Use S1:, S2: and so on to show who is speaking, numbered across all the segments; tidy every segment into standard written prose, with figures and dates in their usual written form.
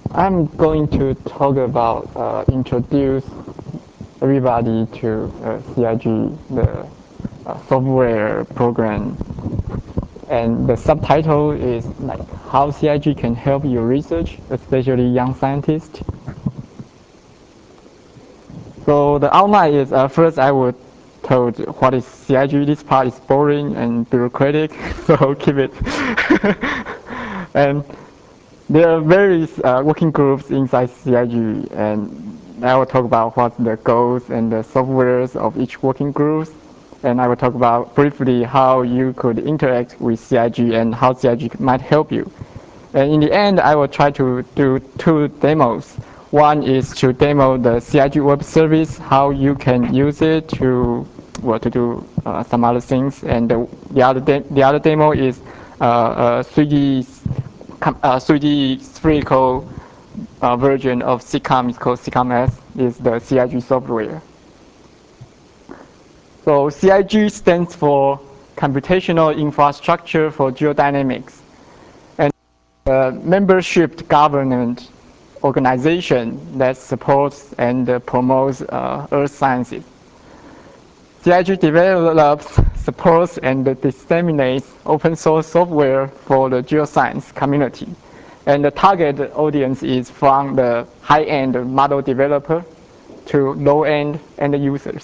S1: I'm going to talk about introduce everybody to CIG, the software program, and the subtitle is like how CIG can help your research, especially young scientists. So the outline is first I would tell what is CIG. This part is boring and bureaucratic, so keep it. And there are various working groups inside CIG, and I will talk about what the goals and the softwares of each working group, and I will talk about briefly how you could interact with CIG and how CIG might help you. And in the end, I will try to do two demos. One is to demo the CIG web service, how you can use it to to do some other things, and the other demo is 3D spherical version of SICOM. It's called SICOM-S. Is the CIG software. So CIG stands for Computational Infrastructure for Geodynamics, and a membership government organization that supports and promotes earth sciences. CIG develops, supports, and disseminates open source software for the geoscience community. And the target audience is from the high-end model developer to low-end end users.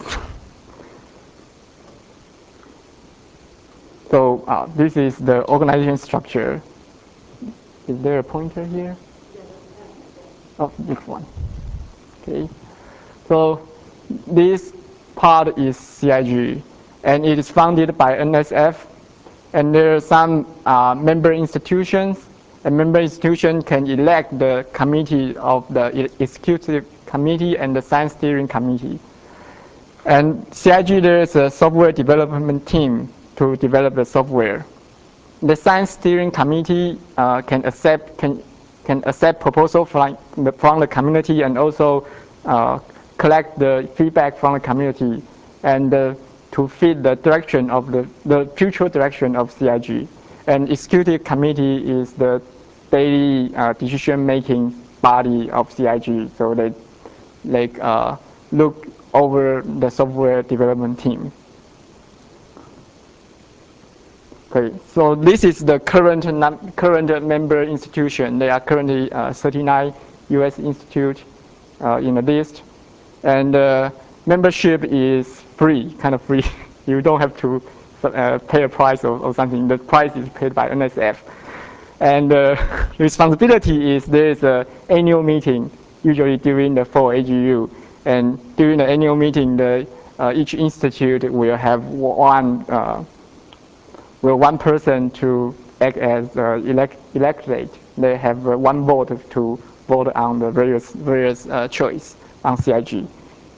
S1: So this is the organization structure. Is there a pointer here? Oh, this one. Okay. So this part is CIG, and it is funded by NSF. And there are some member institutions, and member institution can elect the committee of the executive committee and the science steering committee. And CIG, there is a software development team to develop the software. The science steering committee can accept proposal from the community and also collect the feedback from the community and to feed the direction of the future direction of CIG. And executive committee is the daily decision-making body of CIG, so they look over the software development team. Okay, so this is the current member institution. There are currently 39 U.S. institutes in the list, and membership is free, kind of free. You don't have to pay a price or something. The price is paid by NSF. And responsibility is there is an annual meeting, usually during the fall AGU. And during the annual meeting, each institute will have one person to act as electorate. They have one vote to vote on the various choice on CIG.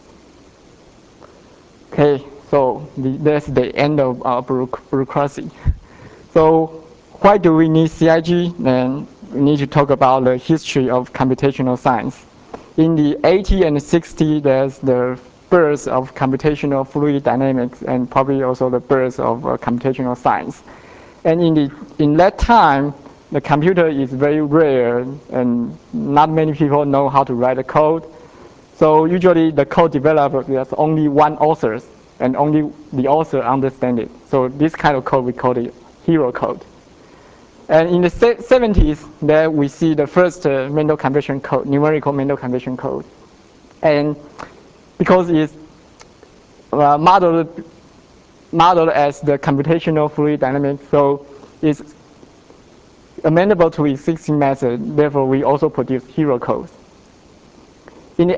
S1: Okay, so that's the end of bureaucracy. So why do we need CIG? Then we need to talk about the history of computational science. In the 80s and 60s, there's the birth of computational fluid dynamics and probably also the birth of computational science. And in that time, the computer is very rare and not many people know how to write a code. So usually the code developer, there's only one author and only the author understands it. So this kind of code we call it hero code. And in the 70s, there we see the first Mendel conversion code, numerical Mendel conversion code. And because it's modeled as the computational fluid dynamics, so it's amenable to existing method. Therefore, we also produce hero code. In the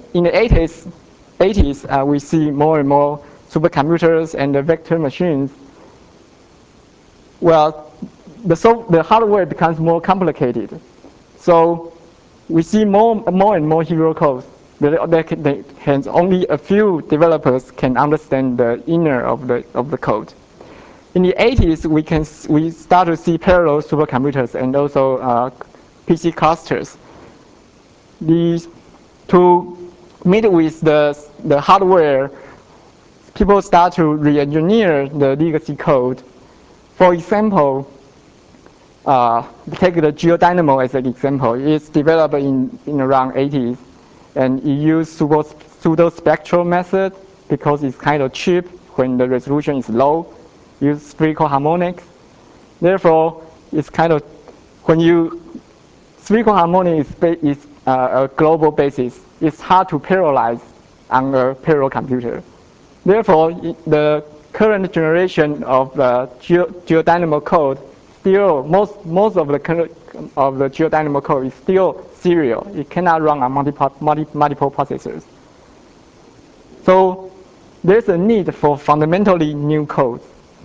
S1: 80s, we see more and more supercomputers and the vector machines. Well, the hardware becomes more complicated. So we see more and more hero codes. Only a few developers can understand the inner of the code. In the 80s, we start to see parallel supercomputers and also PC clusters. To meet with the hardware, people start to re-engineer the legacy code. For example, take the GeoDynamo as an example. It's developed in around 80s, and it uses pseudo-spectral method because it's kind of cheap when the resolution is low. Use spherical harmonics. Therefore, it's kind of when you spherical harmonic is a global basis. It's hard to parallelize on a parallel computer. Therefore, the current generation of the GeoDynamo code still most of the GeoDynamo code is still serial. It cannot run on multiple processors. So there's a need for fundamentally new code.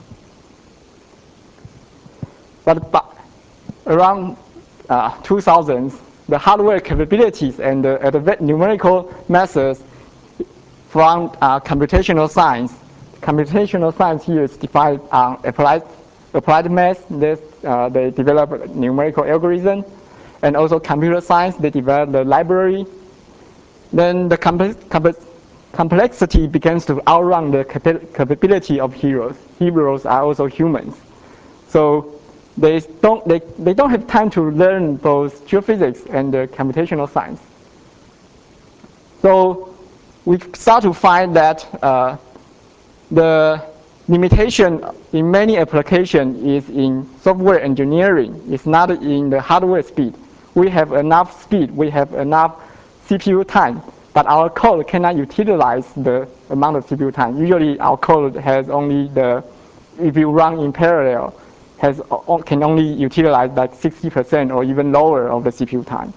S1: But around 2000s, the hardware capabilities and the numerical methods from computational science. Computational science here is defined on applied math. They develop a numerical algorithm, and also computer science. They develop the library. Then the complexity begins to outrun the capability of heroes. Heroes are also humans, so they don't have time to learn both geophysics and computational science. So we start to find that the limitation in many applications is in software engineering. It's not in the hardware speed. We have enough speed. We have enough CPU time, but our code cannot utilize the amount of CPU time. Usually, our code has only if you run in parallel, can only utilize like 60% or even lower of the CPU time.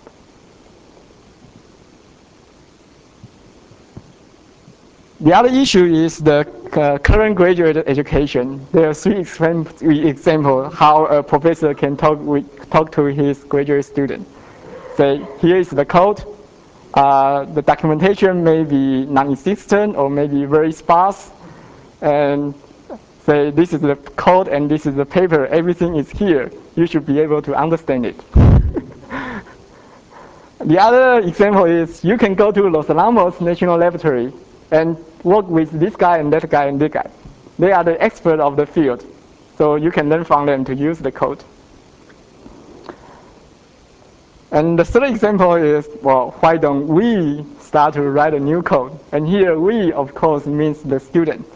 S1: The other issue is the current graduate education. There are three examples how a professor can talk to his graduate student. Say, here is the code. The documentation may be non-existent or maybe very sparse. And say, this is the code and this is the paper. Everything is here. You should be able to understand it. The other example is you can go to Los Alamos National Laboratory and work with this guy and that guy and that guy. They are the expert of the field. So you can learn from them to use the code. And the third example is, well, why don't we start to write a new code? And here we, of course, means the student.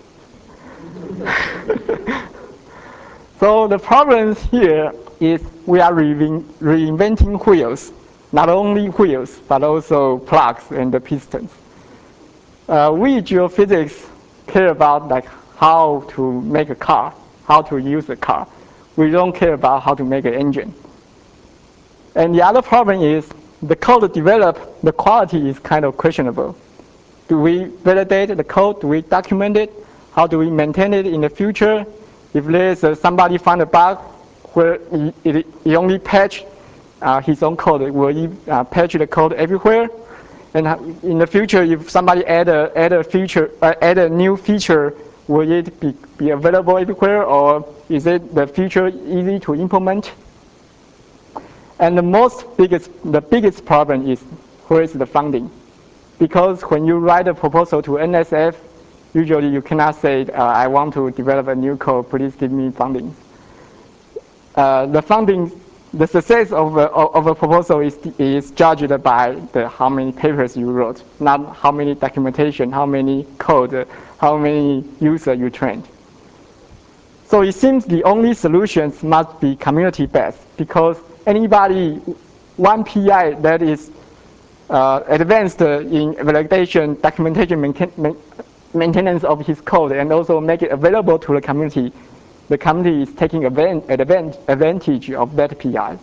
S1: So the problem here is we are reinventing wheels. Not only wheels, but also plugs and the pistons. We geophysics care about like how to make a car, how to use a car. We don't care about how to make an engine. And the other problem is the code developed, the quality is kind of questionable. Do we validate the code? Do we document it? How do we maintain it in the future? If there's somebody find a bug where he only patch his own code, will he patch the code everywhere? And in the future, if somebody add a new feature, will it be available everywhere, or is it the feature easy to implement? And the biggest problem is where is the funding? Because when you write a proposal to NSF, usually you cannot say, I want to develop a new code, please give me funding. The success of a proposal is judged by how many papers you wrote, not how many documentation, how many code, how many users you trained. So it seems the only solutions must be community-based, because anybody, one PI that is advanced in validation, documentation, maintenance of his code, and also make it available to the community is taking advantage of that PI.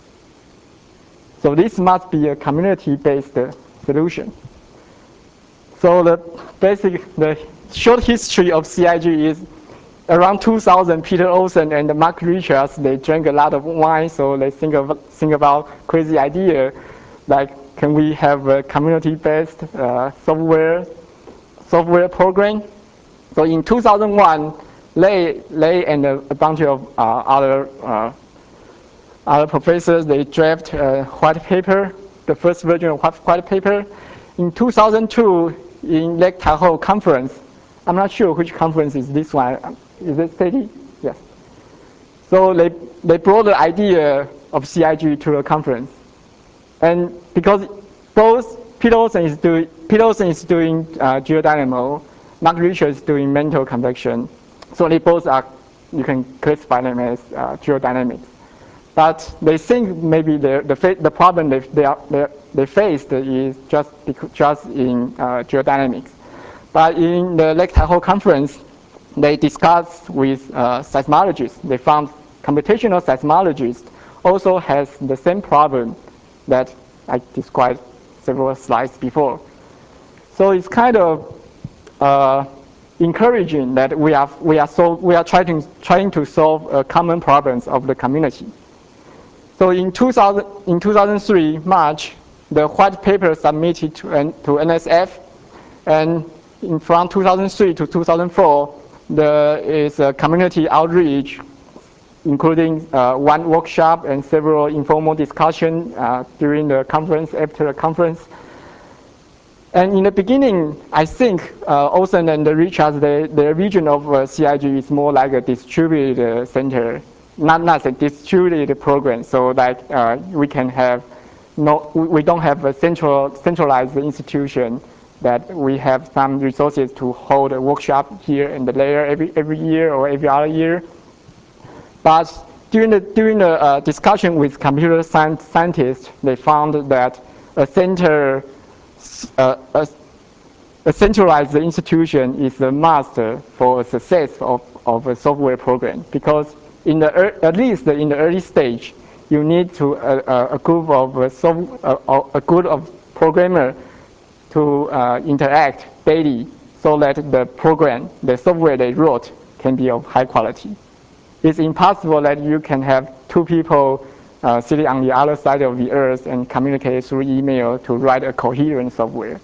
S1: So this must be a community-based solution. So the short history of CIG is around 2000, Peter Olsen and Mark Richards, they drank a lot of wine, so they think about crazy idea, like can we have a community-based software program? So in 2001, Lei and a bunch of other professors, they draft a white paper, the first version of white paper. In 2002, in Lake Tahoe conference, I'm not sure which conference is this one. Is it SETI? Yes. So they brought the idea of CIG to a conference. And because both Peterson is doing geodynamo, Mark Richards is doing mental convection. So they both are, you can classify them as geodynamics. But they think maybe the problem they faced is just in geodynamics. But in the Lake Tahoe conference, they discussed with seismologists. They found computational seismologists also has the same problem that I described several slides before. So it's kind of encouraging that we are trying to solve common problems of the community. So in 2003 March, the white paper submitted to NSF, and from 2003 to 2004, there is a community outreach, including one workshop and several informal discussions during the conference, after the conference. And in the beginning, I think Olsen and Richards, their vision of CIG is more like a distributed center, not a distributed program. So like we can have we don't have a centralized institution that we have some resources to hold a workshop here and there every year or every other year. But during the discussion with computer scientists, they found that a centralized institution is a must for a success of a software program, because at least in the early stage, you need to a group of programmers to interact daily, so that the software they wrote can be of high quality. It's impossible that you can have two people sitting on the other side of the earth and communicate through email to write a coherent software.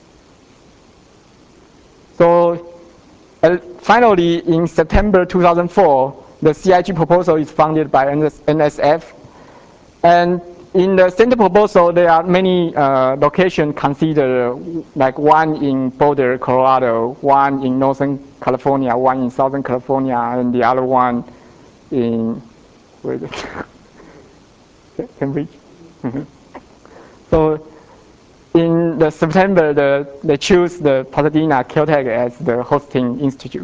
S1: So finally, in September 2004, the CIG proposal is funded by NSF. And in the center proposal, there are many locations considered, like one in Boulder, Colorado, one in Northern California, one in Southern California, and the other one in, where is it? Cambridge. So in the September, they choose the Pasadena Caltech as the hosting institute.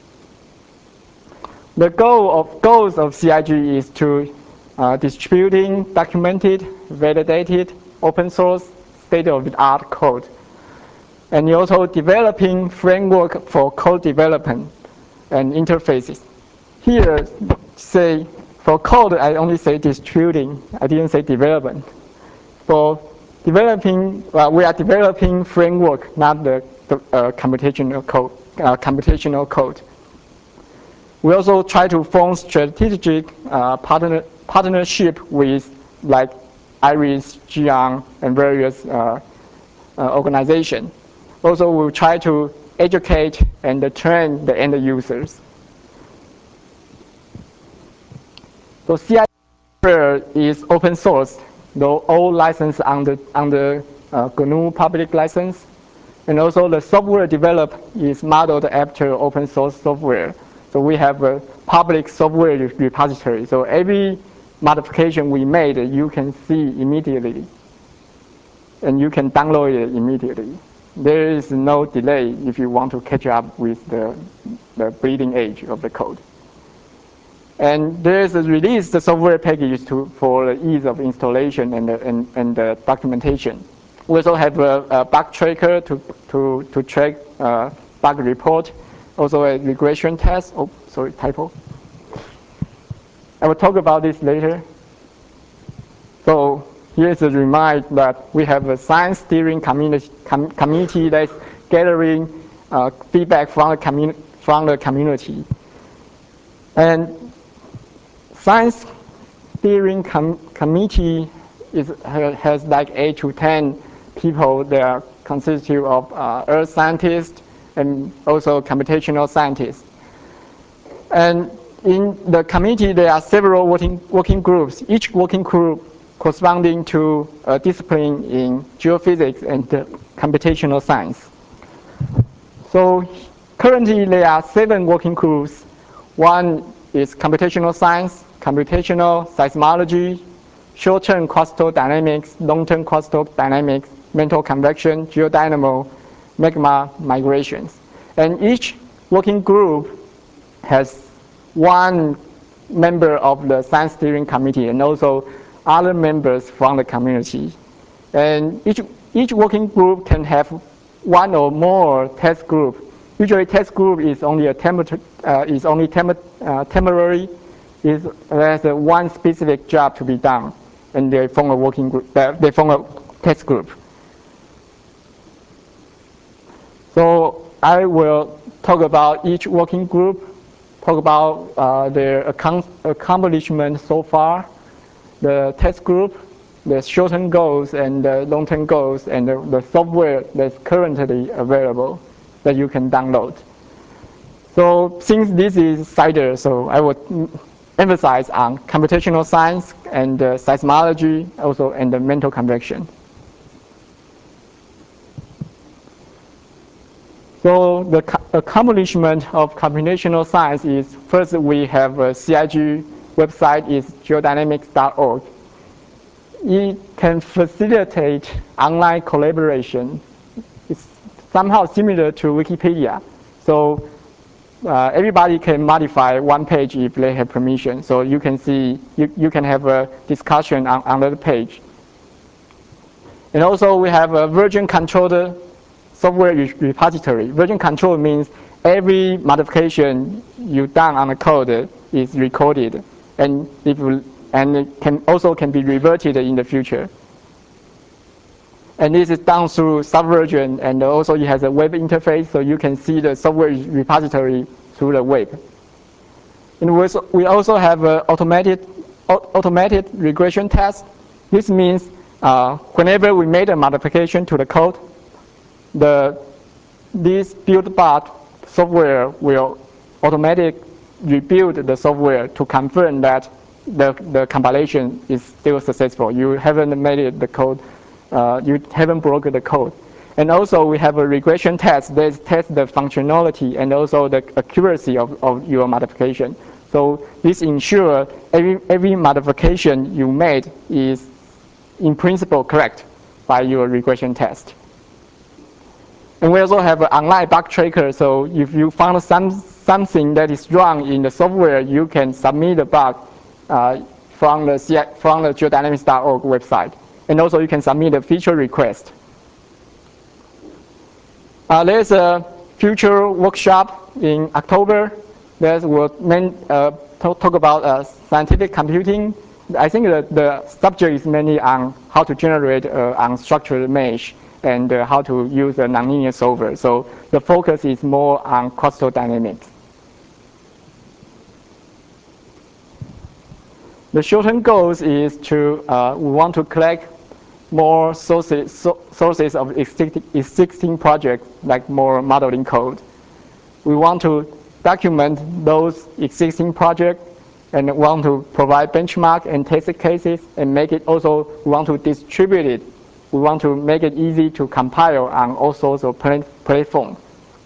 S1: The goals of CIG is to distributing documented, validated, open source, state-of-the-art code. And also developing framework for code development and interfaces. Here, say, for code, I only say distributing. I didn't say development. For developing, we are developing framework, not the computational code. We also try to form strategic partnership with like IRIS, GEON, and various organizations. Also, we'll try to educate and train the end users. So CIG is open source, though all licensed under GNU public license. And also the software developed is modeled after open source software. So we have a public software repository. So every modification we made, you can see immediately. And you can download it immediately. There is no delay if you want to catch up with the bleeding edge of the code. And there is a released software package for the ease of installation and the documentation. We also have a bug tracker to track bug report. Also a regression test. Oh, sorry, typo. I will talk about this later. So here's a reminder that we have a science steering committee that's gathering feedback from the community. And science steering committee has like 8 to 10 people. They are constituted of earth scientists and also computational scientists. And in the committee, there are several working groups, each working group corresponding to a discipline in geophysics and computational science. So currently, there are 7 working groups. One is computational science, computational seismology, short-term crustal dynamics, long-term crustal dynamics, mantle convection, geodynamo, magma migrations. And each working group has one member of the science steering committee and also other members from the community. And each working group can have one or more test group. Usually, test group is only temporary. There's one specific job to be done, and they form a working group. They form a test group. So I will talk about each working group, talk about their accomplishment so far, the test group, the short-term goals and the long-term goals, and the software that's currently available that you can download. So since this is CIDR, so I would emphasize on computational science and seismology, also and the mantle convection. So the accomplishment of computational science is, first we have a CIG website, is geodynamics.org. It can facilitate online collaboration. It's somehow similar to Wikipedia. So everybody can modify one page if they have permission. So you can see, you can have a discussion on the page. And also we have a version controlled software repository. Version control means every modification you've done on the code is recorded, and it can also be reverted in the future. And this is done through Subversion, and also it has a web interface, so you can see the software repository through the web. And we also have an automated regression test. This means whenever we made a modification to the code, this build-bot software will automatically rebuild the software to confirm that the compilation is still successful. You haven't made it the code, you haven't broken the code. And also we have a regression test that tests the functionality and also the accuracy of your modification. So this ensures every modification you made is in principle correct by your regression test. And we also have an online bug tracker, so if you found something that is wrong in the software, you can submit the bug from the geodynamics.org website. And also you can submit a feature request. There's a future workshop in October that will talk about scientific computing. I think that the subject is mainly on how to generate unstructured mesh and how to use a nonlinear solver. So the focus is more on crustal dynamics. The short-term goals is to, we want to collect more sources of existing projects, like more modeling code. We want to document those existing projects and want to provide benchmark and test cases and make it also, we want to distribute it. We want to make it easy to compile on all sorts of platforms.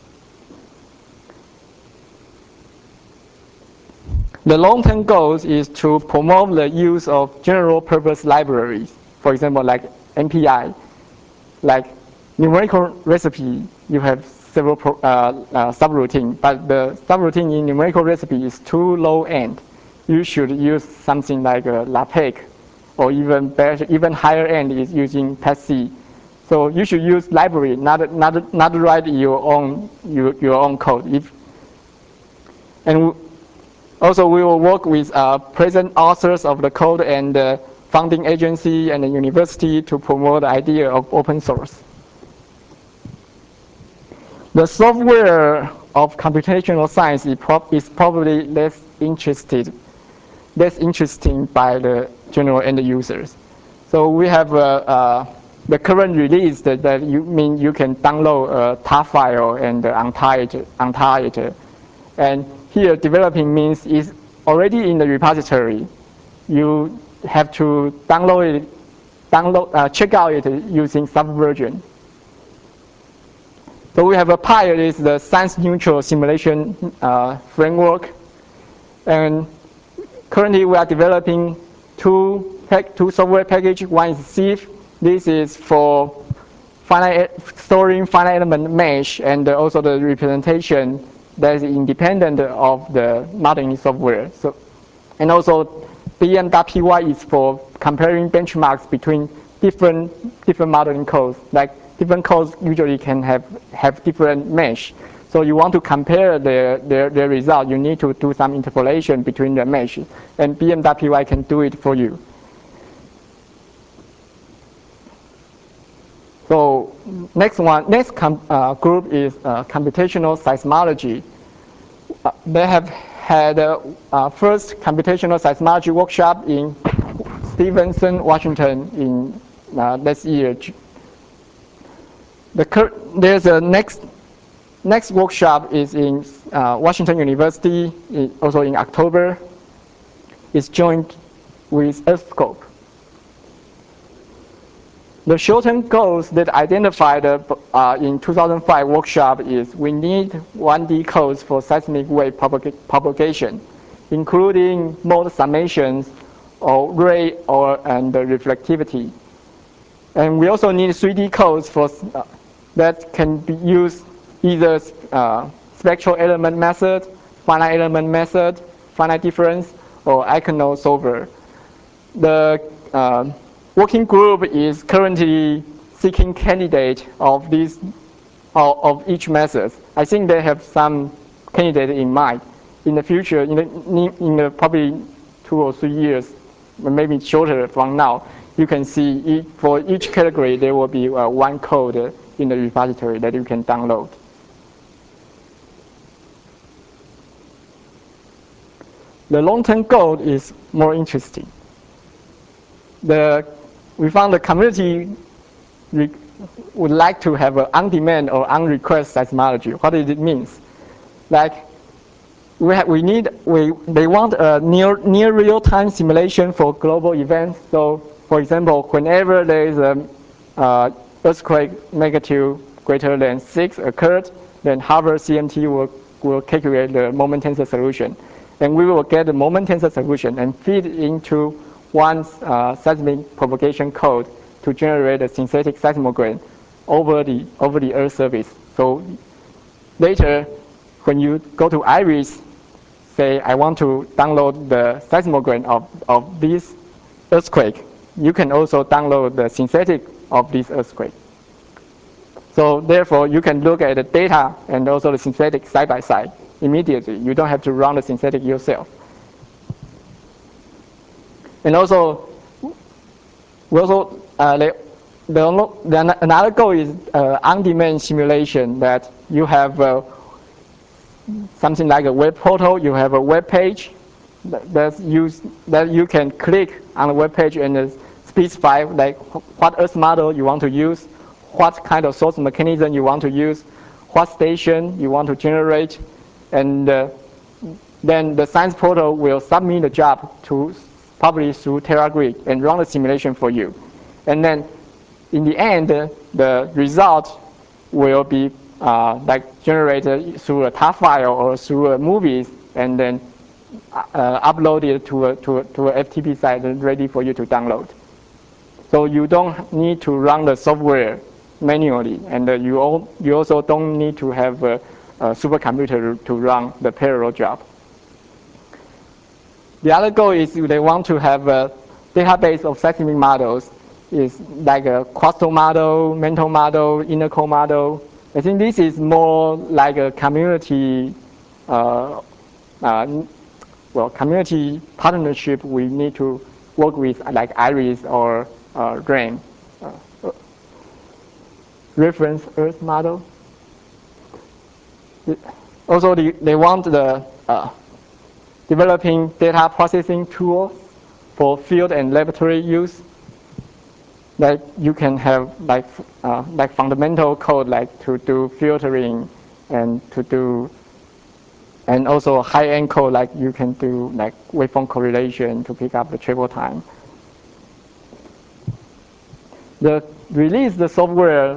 S1: The long-term goals is to promote the use of general-purpose libraries. For example, like MPI, like numerical recipe, you have several subroutines, but the subroutine in numerical recipe is too low-end. You should use something like LaTeX, or even better, even higher end is using PASC. So you should use library, not write your own code. And also we will work with present authors of the code and the funding agency and the university to promote the idea of open source. The software of computational science is probably less interesting by the general end users. So we have the current release that you can download a tar file and untie it. And here developing means it's already in the repository. You have to download it, check out it using Subversion. So we have a PI, is the science neutral simulation framework. And currently, we are developing two software packages. One is Sieve. This is for storing finite element mesh and also the representation that is independent of the modeling software. So, and also BM.py is for comparing benchmarks between different modeling codes. Like different codes usually can have different mesh. So you want to compare their result, you need to do some interpolation between the mesh, and BM.py can do it for you. So next group is computational seismology. They have had first computational seismology workshop in Stevenson, Washington in this year. There's a next workshop is in Washington University, also in October. It's joined with EarthScope. The short-term goals that identified in 2005 workshop is we need 1D codes for seismic wave propagation, including mode summations or rate and reflectivity. And we also need 3D codes for that can be used either spectral element method, finite element method, finite difference, or Eikenau solver. The working group is currently seeking candidate of each method. I think they have some candidate in mind. In the future, in the probably 2 or 3 years, maybe shorter from now, you can see for each category there will be one code in the repository that you can download. The long-term goal is more interesting. We found the community would like to have an on-demand or on-request seismology. What does it mean? Like they want a near real-time simulation for global events. So, for example, whenever there is a earthquake magnitude greater than 6 occurred, then Harvard CMT will calculate the moment tensor solution, and we will get the moment tensor solution and feed into one seismic propagation code to generate a synthetic seismogram over the Earth surface. So later, when you go to IRIS, say I want to download the seismogram of this earthquake, you can also download the synthetic of this earthquake. So therefore, you can look at the data and also the synthetic side by side immediately. You don't have to run the synthetic yourself. And also, another goal is on-demand simulation, that you have something like a web portal. You have a web page that you can click on the web page and specify like what Earth model you want to use, what kind of source mechanism you want to use, what station you want to generate, and then the science portal will submit the job to probably through TeraGrid and run the simulation for you. And then in the end, the result will be like generated through a TAR file or through a movies, and then uploaded to a FTP site and ready for you to download. So you don't need to run the software manually, and you also don't need to have a supercomputer to run the parallel job. The other goal is they want to have a database of seismic models. Is like a Quastel model, mental model, Interco model. I think this is more like a community, community partnership. We need to work with like IRIS or RAIN, reference Earth model. Also, they want the developing data processing tools for field and laboratory use. That you can have like fundamental code like to do filtering and also high-end code like you can do like waveform correlation to pick up the travel time. The software,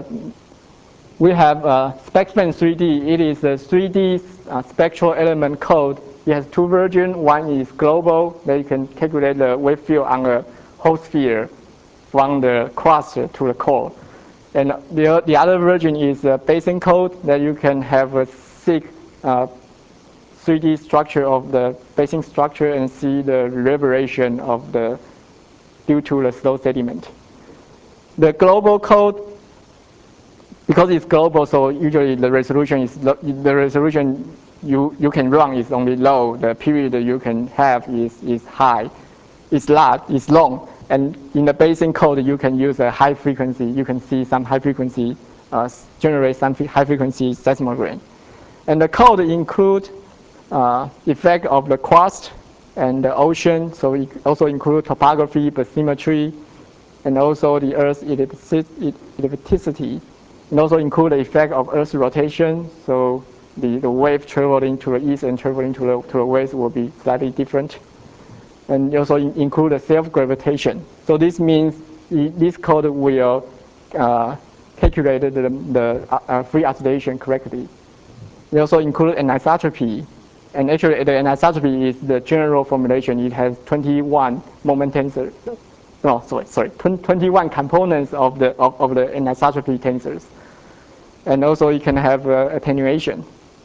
S1: we have SpecFan 3D. It is a 3D spectral element code it has two versions. One is global, that you can calculate the wave field on a whole sphere from the crust to the core. And the other version is a Bayesian code that you can have a sick 3D structure of the Bayesian structure and see the reverberation of the due to the slow sediment. The global code, because it's global, so usually the resolution is the resolution you can run is only low. The period you can have is high, is large, is long. And in the Bayesian code, you can use a high frequency. You can see some high frequency, generate some high frequency seismogram. And the code includes effect of the crust and the ocean. So it also includes topography, bathymetry, and also the Earth's ellipticity. And also include the effect of Earth's rotation. So the wave traveling to the east and traveling to the west will be slightly different. And also include the self-gravitation. So this means this code will calculate the free oscillation correctly. We also include anisotropy. And actually, the anisotropy is the general formulation. It has 21 moment tensors. No, sorry, 21 components of the anisotropy tensors. And also, you can have attenuation.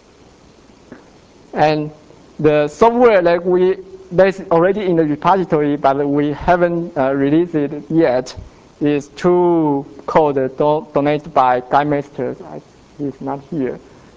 S1: And the software that's already in the repository, but we haven't released it yet, is two code donated by Guy Masters. He's not here.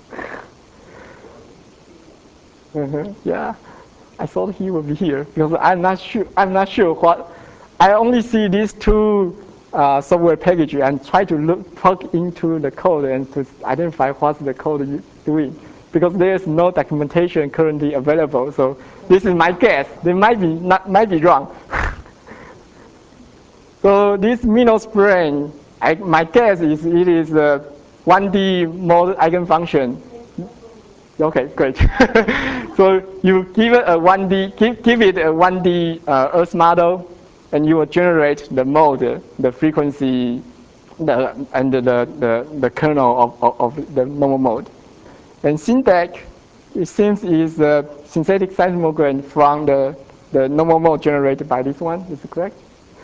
S1: Yeah, I thought he would be here because I'm not sure what. I only see these two software packages and try to plug into the code and to identify what's the code doing, because there's no documentation currently available. So this is my guess. They might be wrong. So this Minos brain, my guess is it is a 1D mode eigenfunction. Okay, great. So you give it a 1D, give it a 1D Earth model, and you will generate the mode, the frequency, and the kernel of the normal mode. And SynTech, it seems, is a synthetic seismogram from the normal mode generated by this one. Is it correct?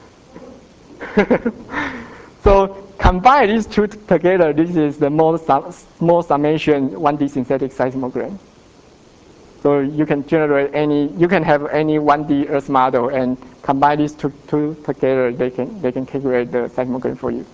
S1: So combine these two together, this is the small summation 1D synthetic seismogram. So you can generate you can have any 1D Earth model and combine these two together, they can calculate the seismogram for you.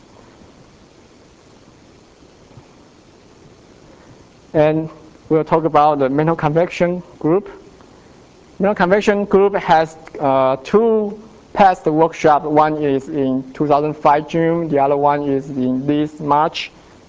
S1: And we'll talk about the mental convection group. Mental convection group has two past workshops. One is in 2005 June, the other one is in this March.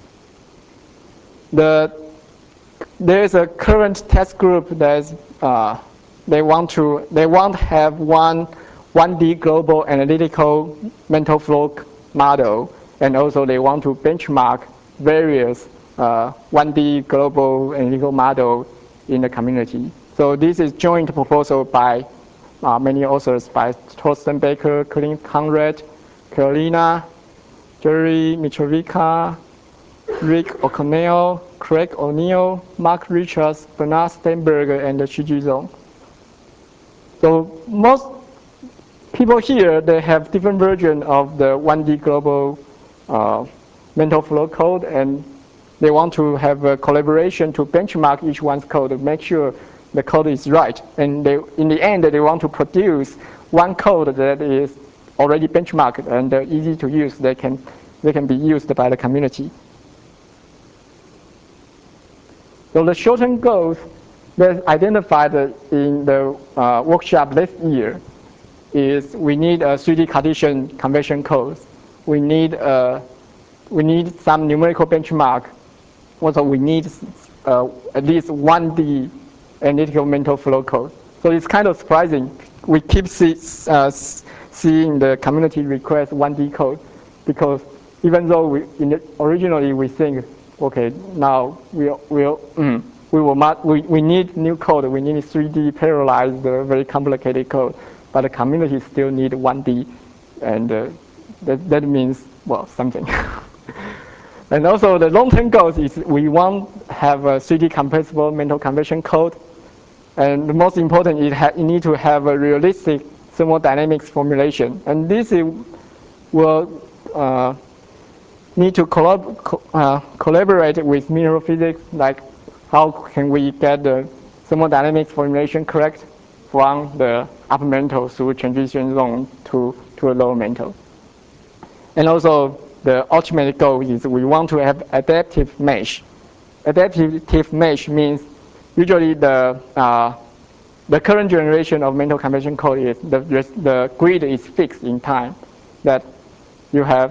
S1: There's a current test group that's they want to have 1D global analytical mental flow model, and also they want to benchmark various 1D global analytical model in the community. So this is joint proposal by many authors, by Thorsten Baker, Colin Conrad, Carolina, Jerry Mitrovica, Rick O'Connell, Craig O'Neill, Mark Richards, Bernard Steinberg, and Shiji Zhong. So most people here, they have different versions of the 1D global mental flow code, and they want to have a collaboration to benchmark each one's code to make sure the code is right. And in the end, they want to produce one code that is already benchmarked and easy to use. They can be used by the community. So the short-term goals that identified in the workshop this year is we need a 3D Cartesian convection code. We need some numerical benchmark. Also, we need at least 1D analytical mental flow code. So it's kind of surprising. We keep seeing the community request 1D code, because even though originally we think, okay, now we need new code. We need 3D parallelized, very complicated code, but the community still need 1D, and that means, well, something. And also the long-term goals is we want to have a 3D compressible mental convection code. And the most important is you need to have a realistic thermodynamics formulation. And this will need to collaborate with mineral physics, like how can we get the thermodynamics formulation correct from the upper mantle through transition zone to a lower mantle. And also the ultimate goal is we want to have adaptive mesh. Adaptive mesh means usually the current generation of mantle convection code is the grid is fixed in time, that you have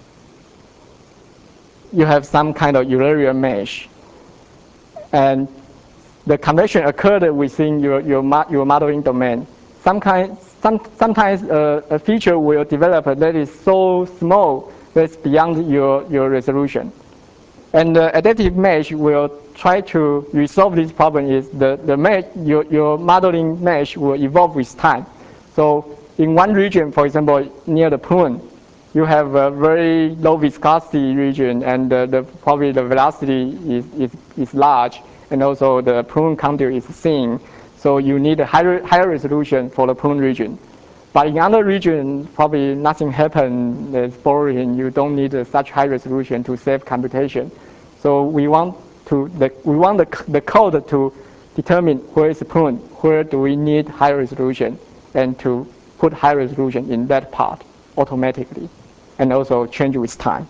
S1: some kind of Eulerian mesh, and the convection occurred within your modeling domain. Sometimes a feature will develop that is so small that's beyond your resolution. And the adaptive mesh will try to resolve this problem. Is the mesh, your modeling mesh will evolve with time. So in one region, for example, near the plume, you have a very low viscosity region, and probably the velocity is large, and also the plume contour is thin. So you need a higher resolution for the plume region. But in other regions, probably nothing happened. It's boring. You don't need such high resolution to save computation. So we want the code to determine where is the plume, where do we need high resolution, and to put high resolution in that part automatically, and also change with time.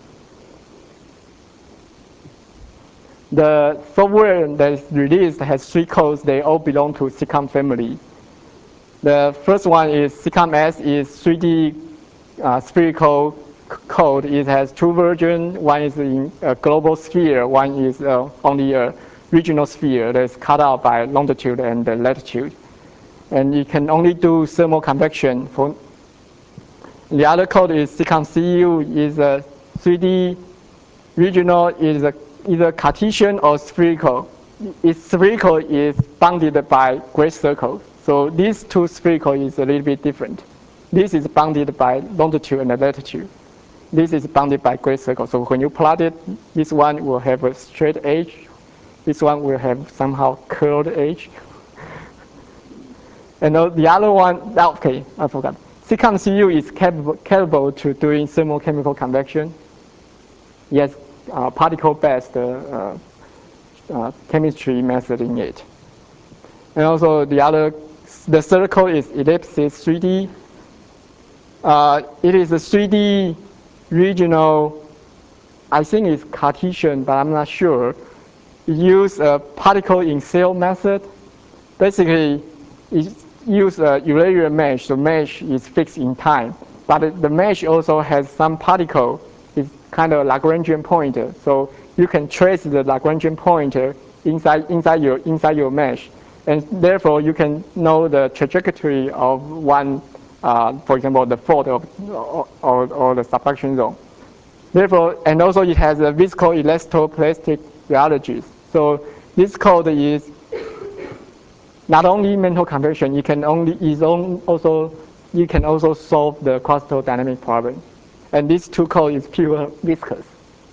S1: The software that is released has 3 codes. They all belong to SICOM family. The first one is SICOM-S, is 3D spherical code. It has 2 versions. One is in a global sphere. One is only a regional sphere that's cut out by longitude and latitude. And it can only do thermal convection. The other code is SICOM-CU, is a 3D regional, is either Cartesian or spherical. Its spherical is bounded by gray circle. So these 2 spherical is a little bit different. This is bounded by longitude and latitude. This is bounded by gray circle. So when you plot it, this one will have a straight edge. This one will have somehow curled edge. And the other one, okay, I forgot. SICOM-CU is capable to doing thermochemical convection. Yes, particle-based chemistry method in it. And also the third code is Ellipsis 3D. It is a 3D regional, I think it's Cartesian, but I'm not sure. It uses a particle in cell method. Basically, it uses a Eulerian mesh. The mesh is fixed in time, but the mesh also has some particle. It's kind of Lagrangian pointer. So you can trace the Lagrangian pointer inside your mesh. And therefore, you can know the trajectory of one, for example, the fault or the subduction zone. Therefore, and also it has a viscoelastoplastic rheology. So this code is not only mantle convection, you can also solve the crustal dynamic problem. And this 2 code is pure viscous.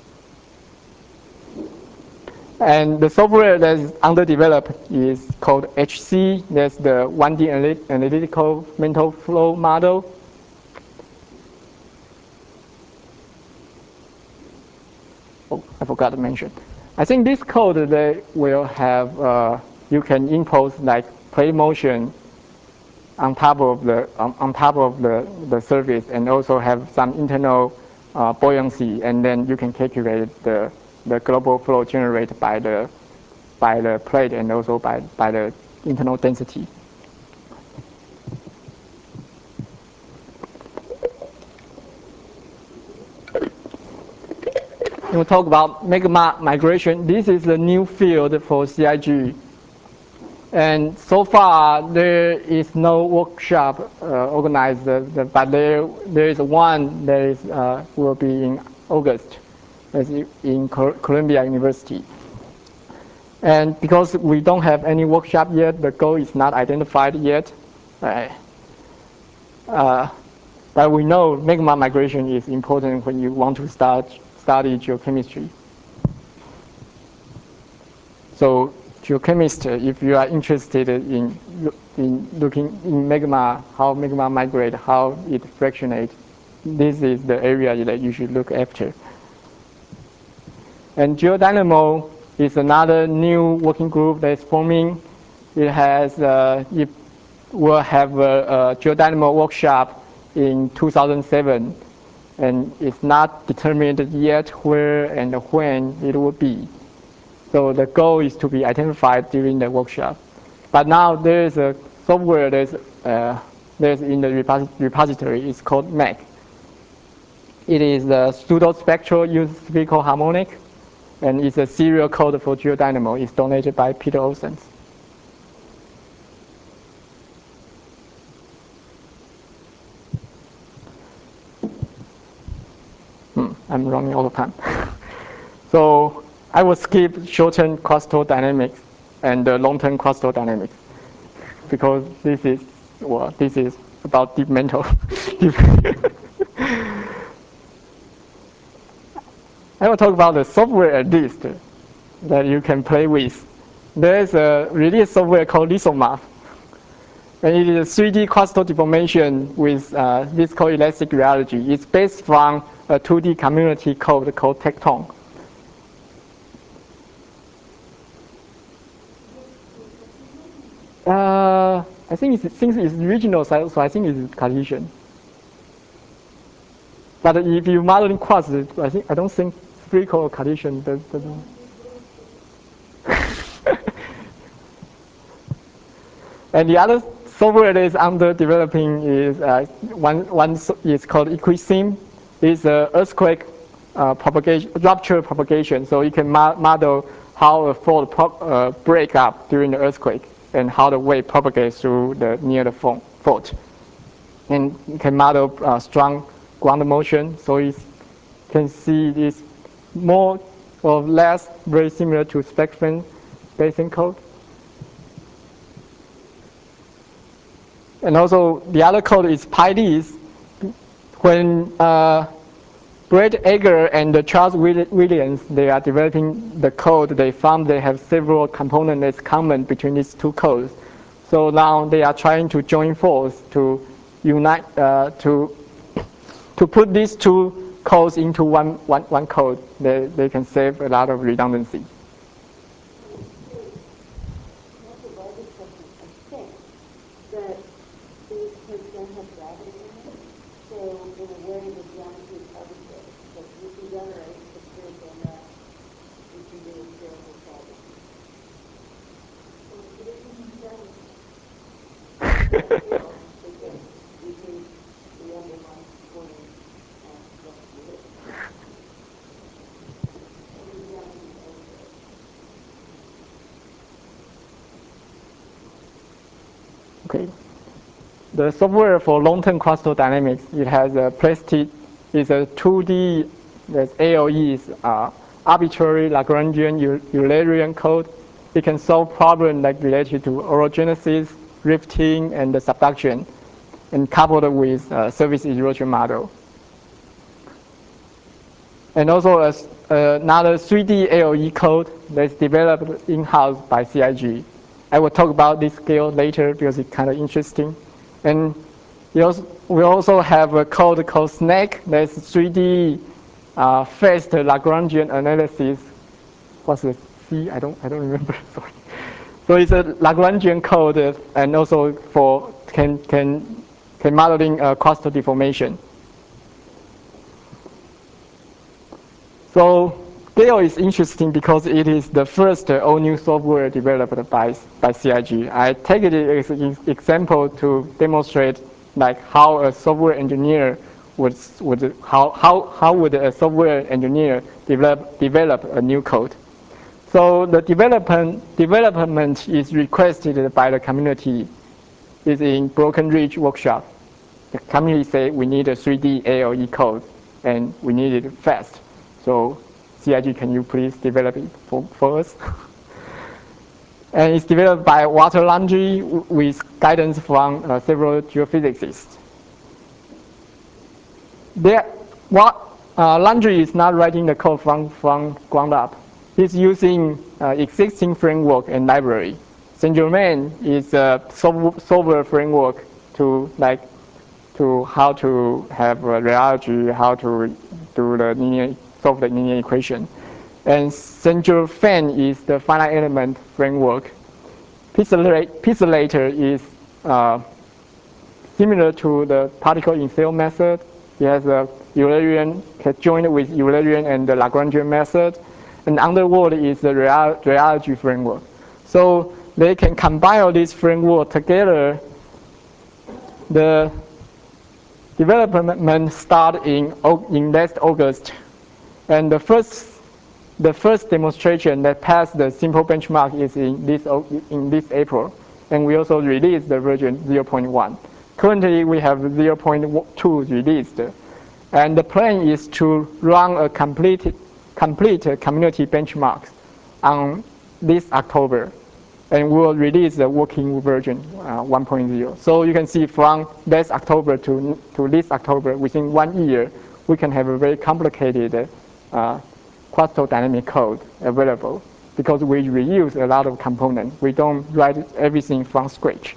S1: And the software that is underdeveloped is called HC. That's the 1D analytical mantle flow model. Oh, I forgot to mention. I think this code they will have you can impose like plate motion on top of the surface, and also have some internal buoyancy, and then you can calculate the global flow generated by the plate, and also by the internal density. We'll talk about magma migration. This is a new field for CIG. And so far, there is no workshop organized, but there is one that will be in August, in Columbia University. And because we don't have any workshop yet, the goal is not identified yet. But we know magma migration is important when you want to study geochemistry. So geochemist, if you are interested in looking in magma, how magma migrate, how it fractionate, this is the area that you should look after. And Geodynamo is another new working group that's forming. It will have a Geodynamo workshop in 2007, and it's not determined yet where and when it will be. So the goal is to be identified during the workshop. But now there is a software there's in the repository. It's called MAC. It is a pseudo-spectral used spherical harmonic, and it's a serial code for Geodynamo. It's donated by Peter Olsen. I'm running out of time. So I will skip short-term crustal dynamics and long-term crustal dynamics because this is about deep mental. I will talk about the software at least that you can play with. There's a release software called Lithomap. And it is a 3D crustal deformation with viscoelastic rheology. It's based from a 2D community code called Tecton. I think since it's regional, so I think it's Cartesian. But if you model in crust, I don't think spherical or Cartesian doesn't. And the other software that is under developing is one is called EquiSim. It's an earthquake rupture propagation. So you can model how a fault break up during the earthquake and how the wave propagates through near the fault. And you can model strong ground motion. So you can see this more or less very similar to spectrum basin code. And also the other code is PyLease. When Brett Egger and Charles Williams, they are developing the code, they found they have several components that's common between these two codes. So now they are trying to join force to unite, to put these two codes into one code. They can save a lot of redundancy. Okay. The software for long-term crustal dynamics, it has a Plested, it's a 2D, that's ALE is arbitrary Lagrangian Eulerian code. It can solve problems like related to orogenesis, rifting, and subduction, and coupled with surface erosion model. And also another 3D ALE code that's developed in-house by CIG. I will talk about this scale later because it's kind of interesting. And we also have a code called SNAKE. That's 3D fast Lagrangian analysis. What's the C? I don't remember. Sorry. So it's a Lagrangian code, and also for can modeling crustal deformation. So Gale is interesting because it is the first all-new software developed by CIG. I take it as an example to demonstrate like how a software engineer how would a software engineer develop a new code. So the development is requested by the community. Is in Broken Ridge workshop. The community say we need a 3D ALE code and we need it fast. So CIG, can you please develop it for us? And it's developed by Walter Landry with guidance from several geophysicists. Landry is not writing the code from ground up. It's using existing framework and library. Saint-Germain is a software framework to how to have rheology, how to do the solve the linear equation. And Saint-Germain is the finite element framework. Pixelator is similar to the particle in cell method. It has a Eulerian, joined with Eulerian and the Lagrangian method. And Underworld is the rheology framework. So they can combine this framework together. The development start in last August. And the first demonstration that passed the simple benchmark is in this April. And we also released the version 0.1. Currently, we have 0.2 released. And the plan is to run a complete community benchmark on this October. And we'll release the working version 1.0. So you can see from last October to this October, within 1 year, we can have a very complicated Quattro dynamic code available because we reuse a lot of components. We don't write everything from scratch.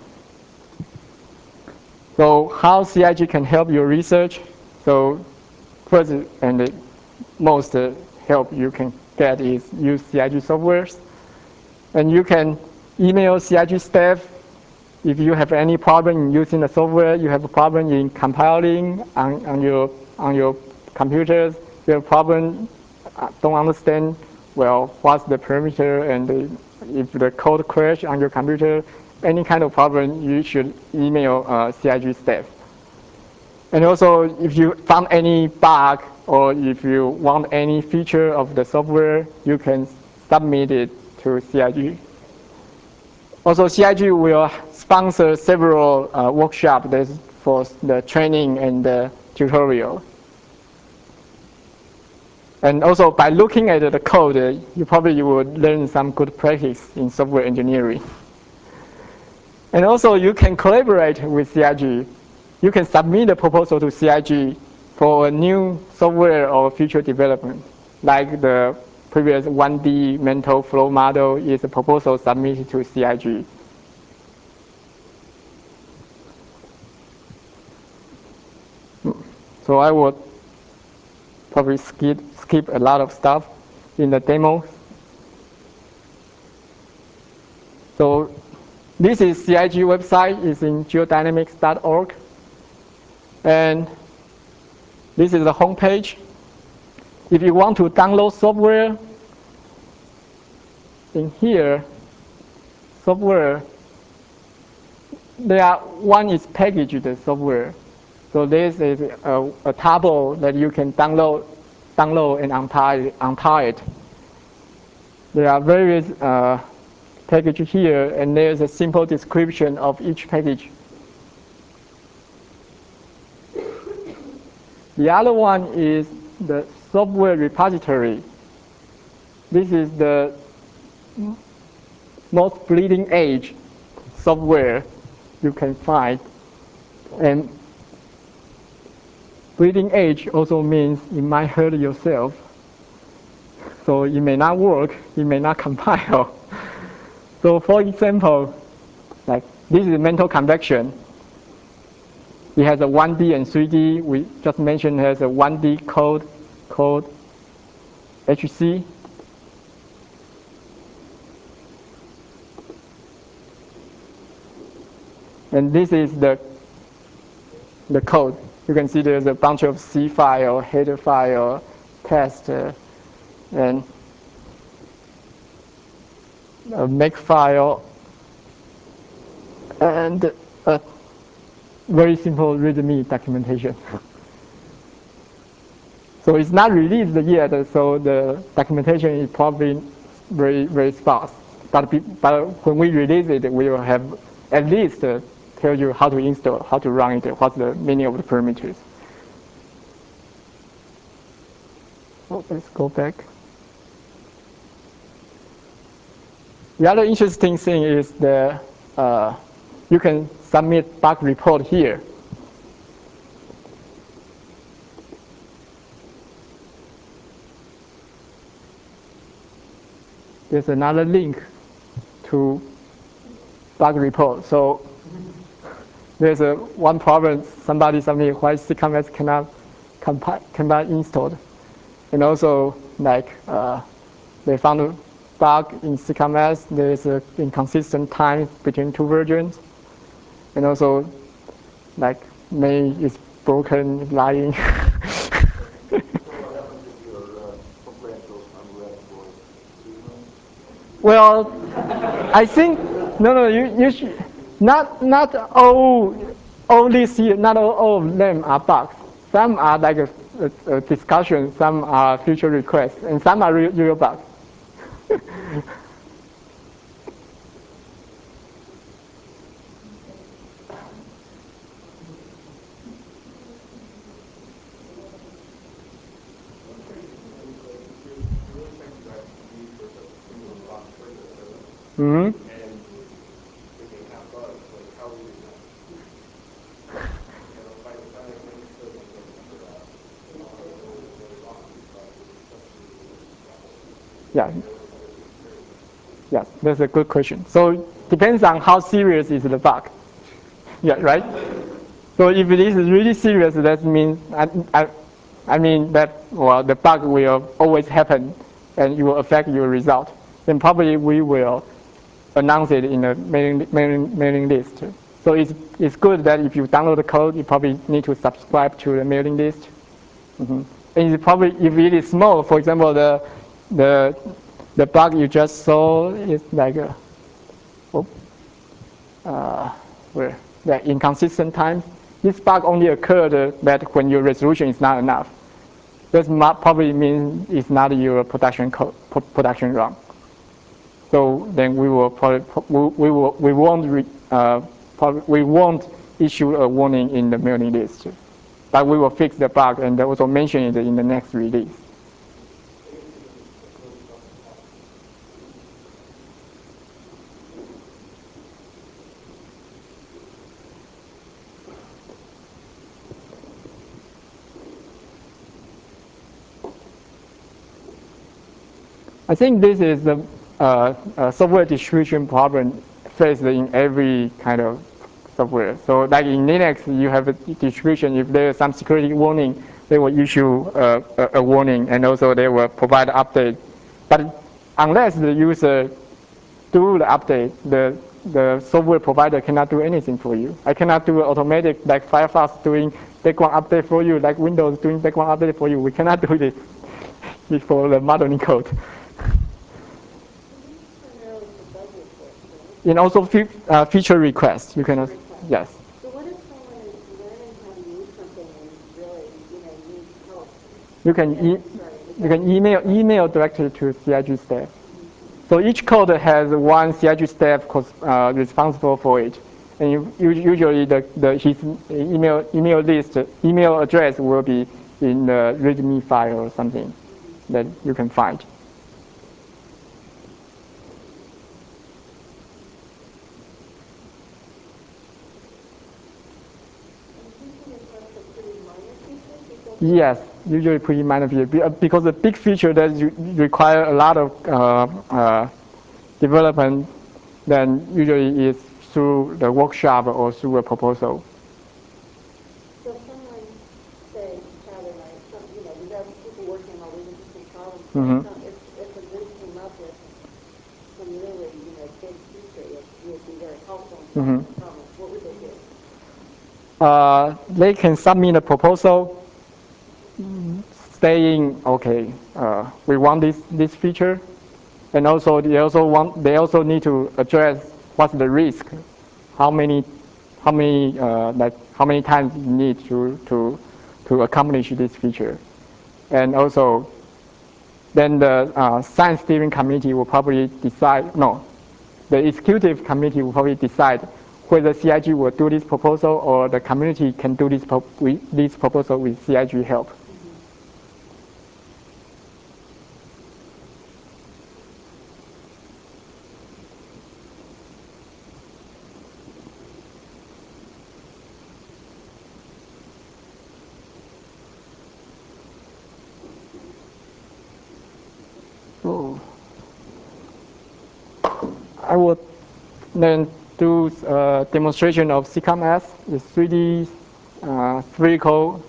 S1: So how CIG can help your research? So first and the most help you can get is use CIG softwares. And you can email CIG staff if you have any problem in using the software, you have a problem in compiling on your computers, you have a problem, don't understand, well, what's the parameter, and if the code crash on your computer, any kind of problem, you should email CIG staff. And also, if you found any bug or if you want any feature of the software, you can submit it to CIG. Also, CIG will sponsor several workshops for the training and the tutorial. And also, by looking at the code, you probably will learn some good practice in software engineering. And also, you can collaborate with CIG. You can submit a proposal to CIG for a new software or future development, like the previous 1D mental flow model is a proposal submitted to CIG. So I would probably skip a lot of stuff in the demo. So this is CIG website, it's in geodynamics.org. And this is the home page. If you want to download software, in here, software, one is packaged software. So this is a table that you can download and untie it. There are various packages here, and there's a simple description of each package. The other one is the software repository. This is the most bleeding edge software you can find. And bleeding edge also means you might hurt yourself. So it may not work, it may not compile. So for example, like this is mental convection. It has a 1D and 3D. We just mentioned it has a 1D code called HC. And this is the code. You can see there's a bunch of C file, header file, test, and a make file, and a very simple README documentation. So it's not released yet, so the documentation is probably very, very sparse. But when we release it, we will have at least tell you how to install, how to run it, what's the meaning of the parameters. Oh, let's go back. The other interesting thing is you can submit bug report here. there's another link to bug report. So there's one problem. Somebody submitted why CCMS cannot installed, and also like they found a bug in CCMS. There's an inconsistent time between two versions, and also like May is broken, lying. Well, I think no, you should not all these here, not all of them are bugs. Some are like a discussion, some are feature requests, and some are real bugs. Mm-hmm. Yeah. Yes, that's a good question. So depends on how serious is the bug. Yeah, right? So if it is really serious, that means I mean that well the bug will always happen and it will affect your result. Then probably we will announce it in the mailing list. So it's good that if you download the code, you probably need to subscribe to the mailing list. Mm-hmm. And it's probably if it is small, for example, the bug you just saw is like where the inconsistent times. This bug only occurred that when your resolution is not enough. That probably means it's not your production code, production run. So then we will probably we won't issue a warning in the mailing list, but we will fix the bug and also mention it in the next release. I think this is the software distribution problem faced in every kind of software. So like in Linux, you have a distribution. If there is some security warning, they will issue a warning, and also they will provide update. But unless the user do the update, the software provider cannot do anything for you. I cannot do automatic like Firefox doing background update for you, like Windows doing background update for you. We cannot do this for the modeling code. And also feature requests. You can, yes.
S2: So what if someone is learning how to use something and really, needs help?
S1: You can email directly to CIG staff. So each code has one CIG staff responsible for it, and usually his email address will be in the README file or something that you can find. Yes, usually pretty minor feature because the big feature that require a lot of development, then usually is through the workshop or through a proposal.
S2: So if someone, say, Chad and I, we have people working on all these interesting problems. Mm-hmm. If a group came up with some really, big feature that would be very helpful in solving the problem, what would they do?
S1: They can submit a proposal saying, okay, we want this feature, and also they also need to address what's the risk, how many times you need to accomplish this feature, and also then the science steering committee will probably decide. No, the executive committee will probably decide whether CIG will do this proposal or the community can do this proposal with CIG help. Oh. I will then do a demonstration of CCOM-S. It's 3D spherical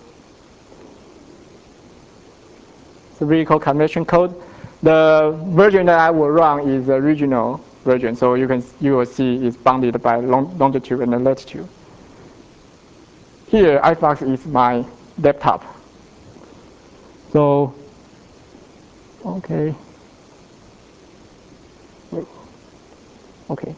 S1: convention code. The version that I will run is the original version, so you will see it's bounded by longitude and latitude. Here, iFlux is my laptop. So, okay. Okay.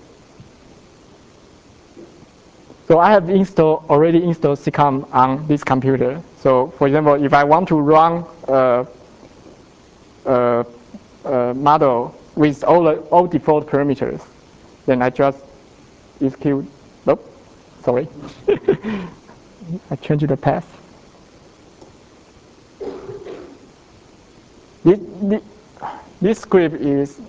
S1: So I have already installed CCOM on this computer. So for example, if I want to run a model with all default parameters, then I just execute. Nope, sorry. I changed the path. This script is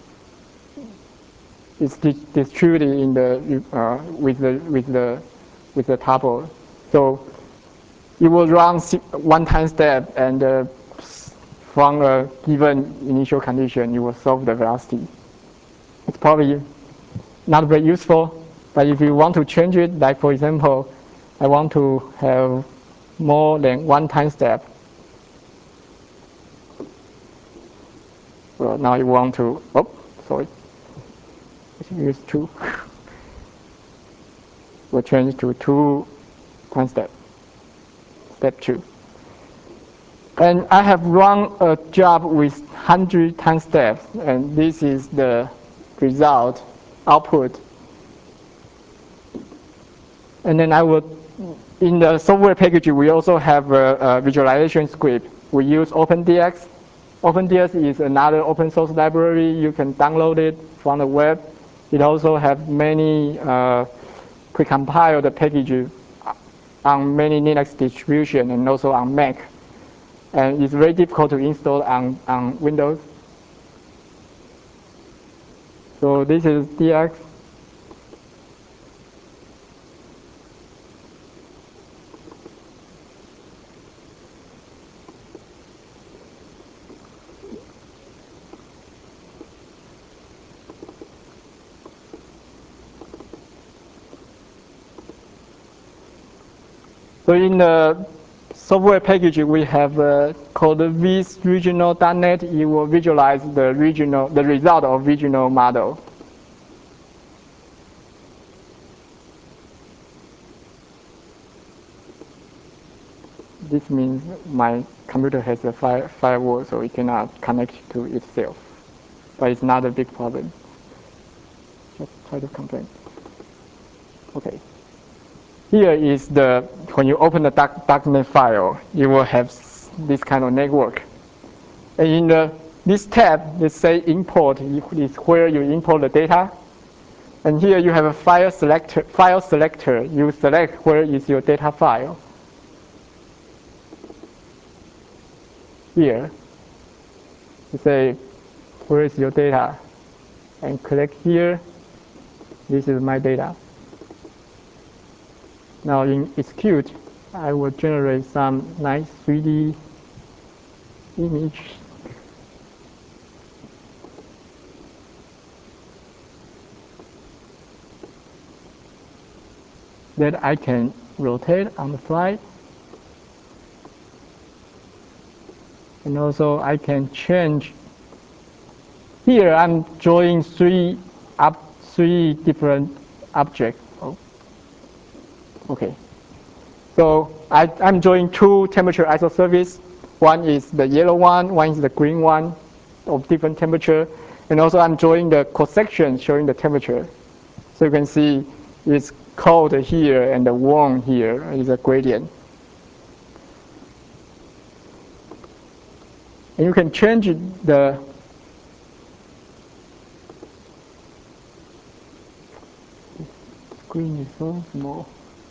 S1: distributed in the with the tuple. So it will run one time step, and from a given initial condition, you will solve the velocity. It's probably not very useful, but if you want to change it, like for example, I want to have more than one time step. Well, now you want to, oh, sorry, I should use 2. We'll change to 2 time step, step 2. And I have run a job with 100 time steps, and this is the result output. And then I will, in the software package, we also have a visualization script. We use OpenDX. OpenDX is another open source library. You can download it from the web. It also has many precompiled packages on many Linux distributions and also on Mac. And it's very difficult to install on Windows. So this is DX. So in the software package, we have called visregional.net. It will visualize the result of regional model. This means my computer has a firewall, so it cannot connect to itself. But it's not a big problem. Just try to complain. Okay. Here is when you open the .NET file, you will have this kind of network. And in this tab, let's say import is where you import the data. And here you have a file selector. You select where is your data file. Here, you say, where is your data? And click here. This is my data. Now in execute, I will generate some nice 3D image. That I can rotate on the fly. And also I can change. Here I'm drawing three different objects. Oh. Okay. So I'm drawing 2 temperature isosurface. One is the yellow one is the green one of different temperature. And also I'm drawing the cross-section showing the temperature. So you can see it's cold here and the warm here is a gradient. And you can change the screen is so small.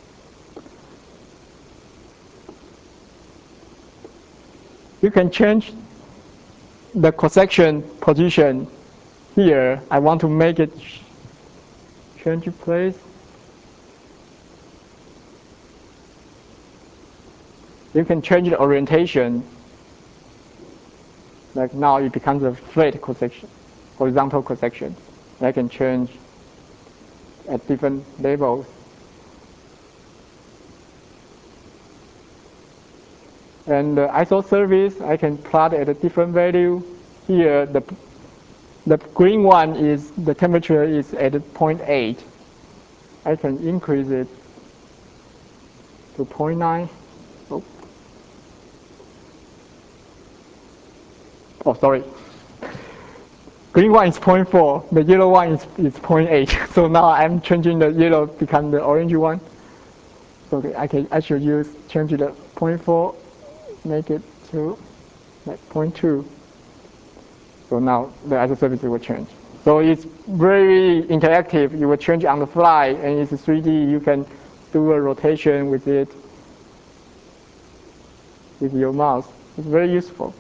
S1: You can change the cross-section position here. I want to make it change place. You can change the orientation. Like now it becomes a flat cross-section, horizontal cross-section. I can change at different levels. And the ISO service, I can plot at a different value. Here, the green one is the temperature is at 0.8. I can increase it to 0.9. Oh, oh sorry. Green one is 0.4. The yellow one is 0.8. So now I'm changing the yellow become the orange one. So I should change the 0.4, make it to like 0.2. So now the ISO service will change. So it's very interactive. You will change on the fly, and it's 3D. You can do a rotation with it with your mouse. It's very useful.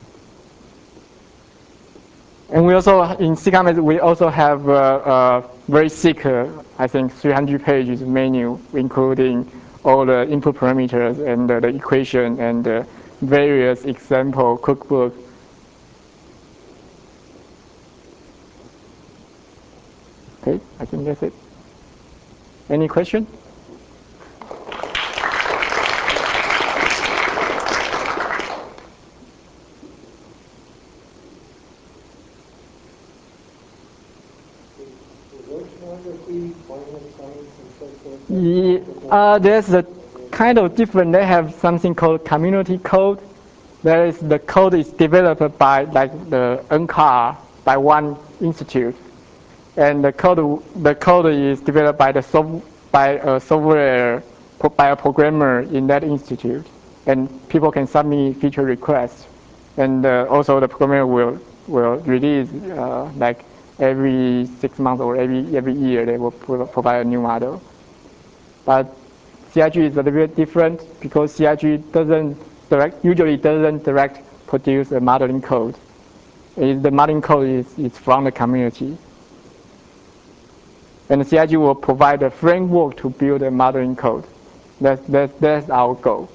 S1: And we also, in CCOMET, we also have a very thick, I think 300 pages menu, including all the input parameters and the equation and the various example cookbook. Okay, I think that's it. Any question? Yeah, there's a kind of different. They have something called community code. There is the code is developed by like the NCAR by one institute, and the code is developed by by a software by a programmer in that institute, and people can submit feature requests, and also the programmer will release like every 6 months or every year they will provide a new model. But CIG is a little bit different because CIG usually doesn't direct produce a modeling code. The modeling code is from the community. And CIG will provide a framework to build a modeling code. That's our goal.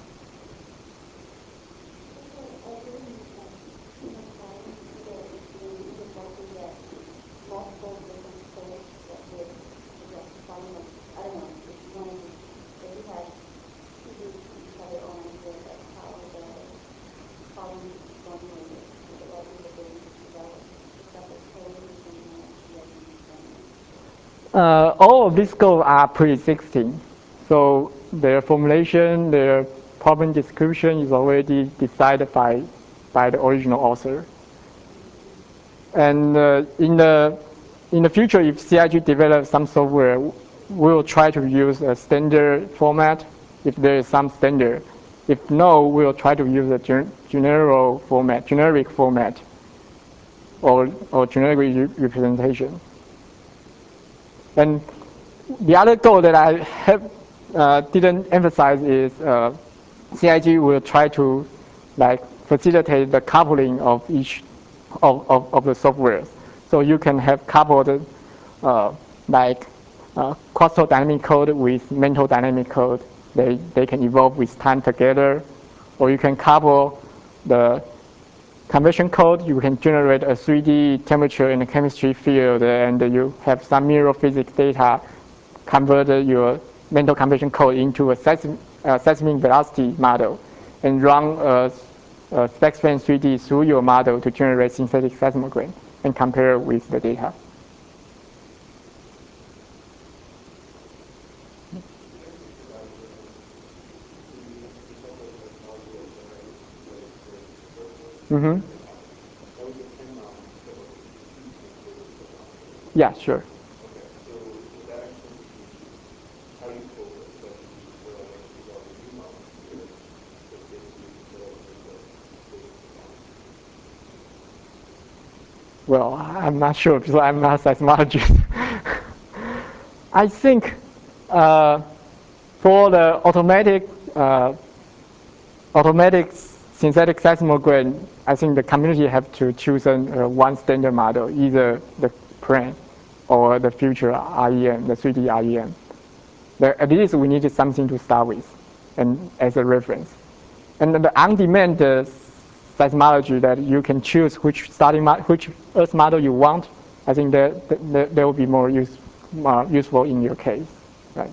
S1: All of these codes are pre-existing. So their formulation, their problem description is already decided by the original author. And in the future, if CIG develops some software, we'll try to use a standard format if there is some standard. If no, we'll try to use a generic format, or generic representation. And the other goal that I didn't emphasize is CIG will try to like facilitate the coupling of each of the software. So you can have coupled Quasar dynamic code with mental dynamic code. They can evolve with time together, or you can couple the conversion code. You can generate a 3D temperature and chemistry field, and you have some mirror physics data, convert your mental conversion code into a seismic velocity model, and run a SpecSpan 3D through your model to generate synthetic seismogram and compare with the data. Mm-hmm. Yeah, sure. Well, I'm not sure because I'm not a seismologist. I think for the automatic synthetic seismogram, I think the community have to choose one standard model, either the PRAN or the future REM, the 3D REM. At least we needed something to start with and as a reference. And the on-demand seismology that you can choose which Earth model you want, I think that will be more useful in your case, right?